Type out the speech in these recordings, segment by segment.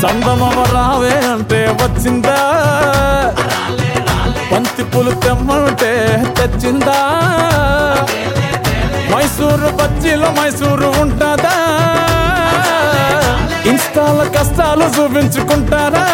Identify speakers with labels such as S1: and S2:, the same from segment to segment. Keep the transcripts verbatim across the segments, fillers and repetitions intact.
S1: సందమవ రావే అంటే వచ్చిందా, బంతి పూలు తెమ్మంటే తెచ్చిందా, మైసూరు బజ్జీలో మైసూరు ఉంటుందా, ఇన్స్టాల కష్టాలు చూపించుకుంటారా,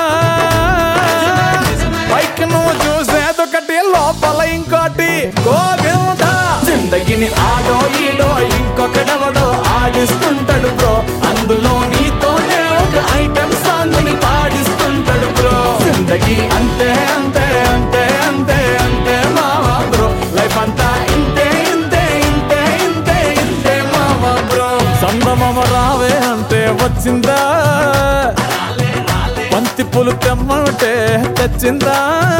S1: పైకి నువ్వు చూసేదొకటి లోపల ఇంకోటి. గోవిందా జిందగిని ఆడో ఈడో ఇంకొకడెవడో ఆడిస్తుంటాడు బ్రో, అందులో నీతోనే ఒక ఐటమ్ సాంగ్ ని పాడిస్తుంటాడు బ్రో. జిందగీ అంతే అంతే అంతే అంతే అంతే మావా బ్రో, లైఫ్ అంతా ఇంతే ఇంతే ఇంతే ఇంతే ఇంతే మావా బ్రో. సందమవ రావే అంటే వచ్చిందా, బంతి పూలు తెమ్మంటే తెచ్చిందా.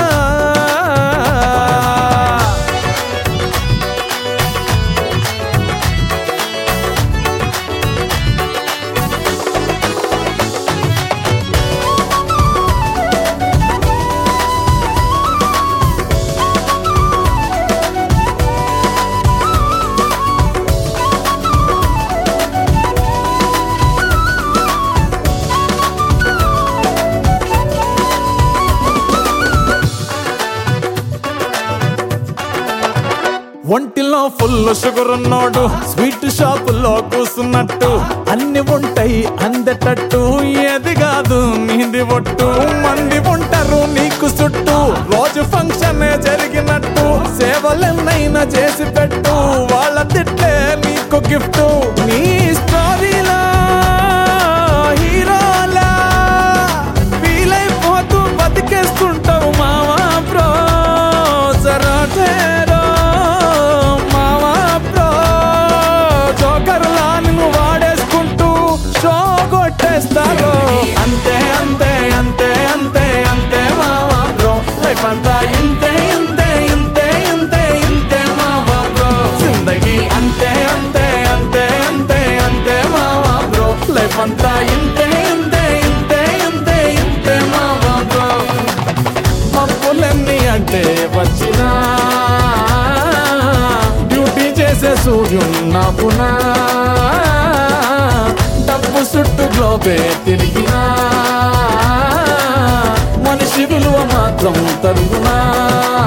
S1: ఒంటిలో ఫుల్ షుగర్ ఉన్నోడు స్వీట్ షాపుల్లో కూసున్నట్టు, అన్ని ఉంటాయి అందేటట్టు, ఏది కాదు నీది ఒట్టు. మంది ఉంటారు నీకు చుట్టూ, రోజు ఫంక్షన్ జరిగినట్టు, సేవలెన్నైనా చేసి పెట్టు, వాళ్ళ తిట్లే నీకు గిఫ్ట్. నీ స్టోరీలా హీరోలా వీలైపోతూ బతికేస్తుంటావు మావా బ్రో. సరాటేరో అంతే అంతే అంతే అంతే అంతే మావా బ్రో, లైఫ్ అంతా ఇంతే ఇంతే ఇంతే ఇంతే ఇంతే మావా బ్రో. జిందగీ అంతే అంతే అంతే అంతే అంతే మావా బ్రో, లైఫ్ అంతా ఇంతే ఇంతే ఇంతే ఇంతే ఇంతే మావా బ్రో. మబ్బులన్నీ అంటే వచ్చినా, డ్యూటీ చేసే సూర్యున్నా పునా, డబ్బు చుట్టూ గ్లోబే తిరిగినా, మనిషి విలువ మాత్రం తరుగునా.